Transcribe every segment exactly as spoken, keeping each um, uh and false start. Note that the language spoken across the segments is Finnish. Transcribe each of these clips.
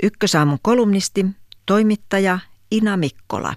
Ykkösaamun kolumnisti, toimittaja Ina Mikkola.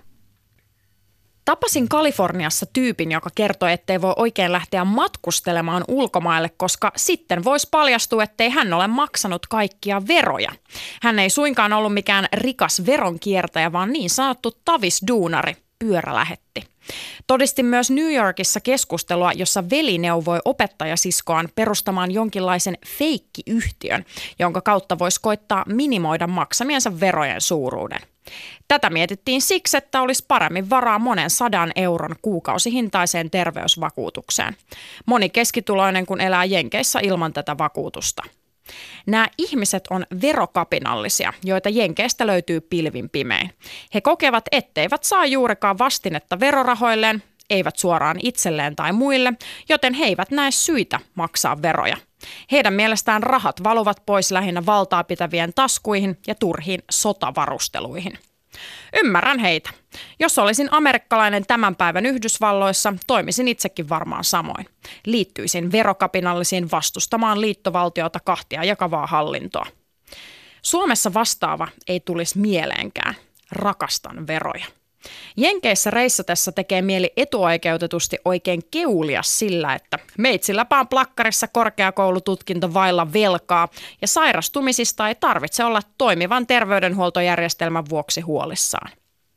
Tapasin Kaliforniassa tyypin, joka kertoi, ettei voi oikein lähteä matkustelemaan ulkomaille, koska sitten voisi paljastua, ettei hän ole maksanut kaikkia veroja. Hän ei suinkaan ollut mikään rikas veronkiertäjä, vaan niin sanottu tavisduunari, pyörälähetti. Todistin myös New Yorkissa keskustelua, jossa veli neuvoi opettajasiskoaan perustamaan jonkinlaisen feikkiyhtiön, jonka kautta voisi koittaa minimoida maksamiensa verojen suuruuden. Tätä mietittiin siksi, että olisi paremmin varaa monen sadan euron kuukausihintaiseen terveysvakuutukseen. Moni keskituloinen kun elää Jenkeissä ilman tätä vakuutusta. Nämä ihmiset on verokapinallisia, joita Jenkeistä löytyy pilvin pimein. He kokevat, etteivät saa juurikaan vastinetta verorahoilleen, eivät suoraan itselleen tai muille, joten he eivät näe syitä maksaa veroja. Heidän mielestään rahat valuvat pois lähinnä valtaa pitävien taskuihin ja turhiin sotavarusteluihin. Ymmärrän heitä. Jos olisin amerikkalainen tämän päivän Yhdysvalloissa, toimisin itsekin varmaan samoin. Liittyisin verokapinallisiin vastustamaan liittovaltiota kahtia jakavaa hallintoa. Suomessa vastaava ei tulisi mieleenkään. Rakastan veroja. Jenkeissä reissatessa tekee mieli etuoikeutetusti oikein keulia sillä, että meitsilläpä on plakkarissa korkeakoulututkinto vailla velkaa ja sairastumisista ei tarvitse olla toimivan terveydenhuoltojärjestelmän vuoksi huolissaan.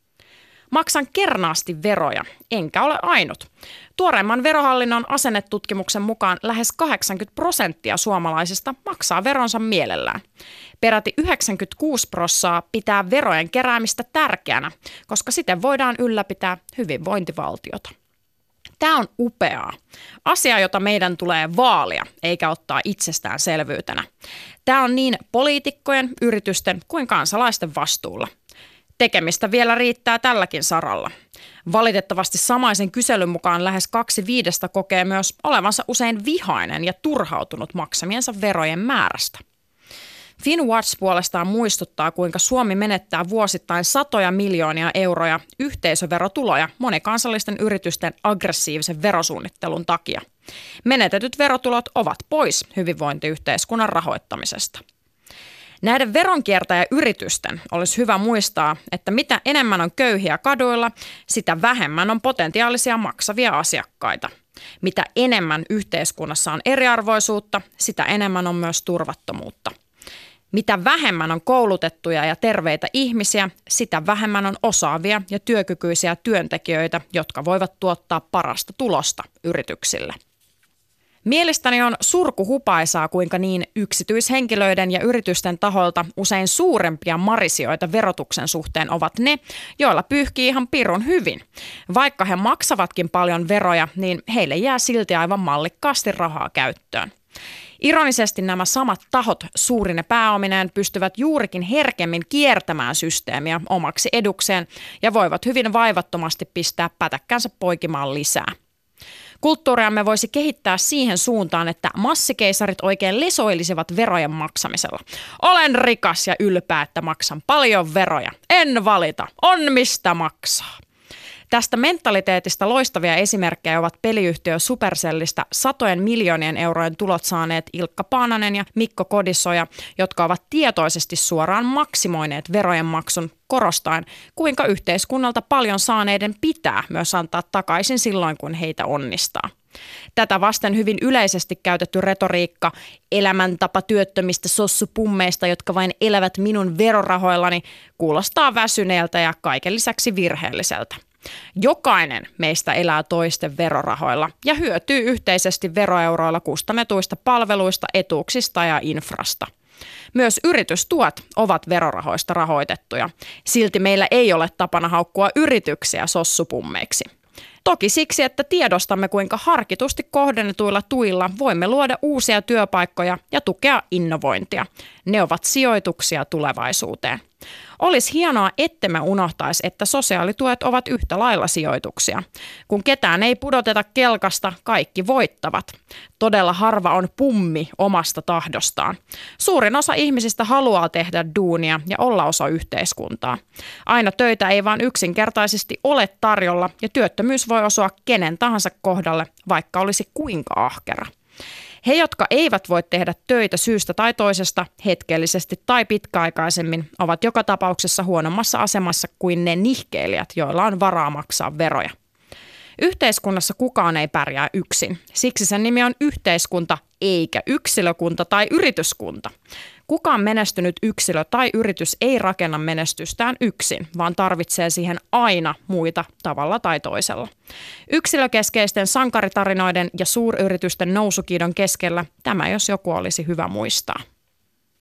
Maksan kernaasti veroja, enkä ole ainut. Tuoreimman verohallinnon asennetutkimuksen mukaan lähes kahdeksankymmentä prosenttia suomalaisista maksaa veronsa mielellään. Peräti yhdeksänkymmentäkuusi prosenttia pitää verojen keräämistä tärkeänä, koska siten voidaan ylläpitää hyvinvointivaltiota. Tämä on upeaa. Asia, jota meidän tulee vaalia, eikä ottaa itsestäänselvyytenä. Tämä on niin poliitikkojen, yritysten kuin kansalaisten vastuulla. Tekemistä vielä riittää tälläkin saralla. Valitettavasti samaisen kyselyn mukaan lähes kaksi viidestä kokee myös olevansa usein vihainen ja turhautunut maksamiensa verojen määrästä. Finwatch puolestaan muistuttaa, kuinka Suomi menettää vuosittain satoja miljoonia euroja yhteisöverotuloja monikansallisten yritysten aggressiivisen verosuunnittelun takia. Menetetyt verotulot ovat pois hyvinvointiyhteiskunnan rahoittamisesta. Näiden veronkiertäjäyritysten olisi hyvä muistaa, että mitä enemmän on köyhiä kaduilla, sitä vähemmän on potentiaalisia maksavia asiakkaita. Mitä enemmän yhteiskunnassa on eriarvoisuutta, sitä enemmän on myös turvattomuutta. Mitä vähemmän on koulutettuja ja terveitä ihmisiä, sitä vähemmän on osaavia ja työkykyisiä työntekijöitä, jotka voivat tuottaa parasta tulosta yrityksille. Mielestäni on surkuhupaisaa, kuinka niin yksityishenkilöiden ja yritysten taholta usein suurempia marisioita verotuksen suhteen ovat ne, joilla pyyhkii ihan pirun hyvin. Vaikka he maksavatkin paljon veroja, niin heille jää silti aivan mallikkaasti rahaa käyttöön. Ironisesti nämä samat tahot suurine pääomineen pystyvät juurikin herkemmin kiertämään systeemiä omaksi edukseen ja voivat hyvin vaivattomasti pistää pätäkkänsä poikimaan lisää. Kulttuuriamme voisi kehittää siihen suuntaan, että massikeisarit oikein lesoilisivat verojen maksamisella. Olen rikas ja ylpeä, että maksan paljon veroja. En valita. On mistä maksaa. Tästä mentaliteetista loistavia esimerkkejä ovat peliyhtiö Supercellistä satojen miljoonien eurojen tulot saaneet Ilkka Paananen ja Mikko Kodisoja, jotka ovat tietoisesti suoraan maksimoineet verojen maksun korostaen, kuinka yhteiskunnalta paljon saaneiden pitää myös antaa takaisin silloin, kun heitä onnistaa. Tätä vasten hyvin yleisesti käytetty retoriikka elämäntapa työttömistä sossupummeista, jotka vain elävät minun verorahoillani, kuulostaa väsyneeltä ja kaiken lisäksi virheelliseltä. Jokainen meistä elää toisten verorahoilla ja hyötyy yhteisesti veroeuroilla kustannetuista palveluista, etuuksista ja infrasta. Myös yritystuet ovat verorahoista rahoitettuja. Silti meillä ei ole tapana haukkua yrityksiä sossupummeiksi. Toki siksi, että tiedostamme, kuinka harkitusti kohdennetuilla tuilla voimme luoda uusia työpaikkoja ja tukea innovointia. Ne ovat sijoituksia tulevaisuuteen. Olisi hienoa, ettemme unohtaisi, että sosiaalituet ovat yhtä lailla sijoituksia. Kun ketään ei pudoteta kelkasta, kaikki voittavat. Todella harva on pummi omasta tahdostaan. Suurin osa ihmisistä haluaa tehdä duunia ja olla osa yhteiskuntaa. Aina töitä ei vaan yksinkertaisesti ole tarjolla ja työttömyys voi osua kenen tahansa kohdalle, vaikka olisi kuinka ahkera. He, jotka eivät voi tehdä töitä syystä tai toisesta hetkellisesti tai pitkäaikaisemmin, ovat joka tapauksessa huonommassa asemassa kuin ne nihkeilijät, joilla on varaa maksaa veroja. Yhteiskunnassa kukaan ei pärjää yksin. Siksi sen nimi on yhteiskunta, eikä yksilökunta tai yrityskunta. Kukaan menestynyt yksilö tai yritys ei rakenna menestystään yksin, vaan tarvitsee siihen aina muita tavalla tai toisella. Yksilökeskeisten sankaritarinoiden ja suuryritysten nousukiidon keskellä tämä jos joku olisi hyvä muistaa.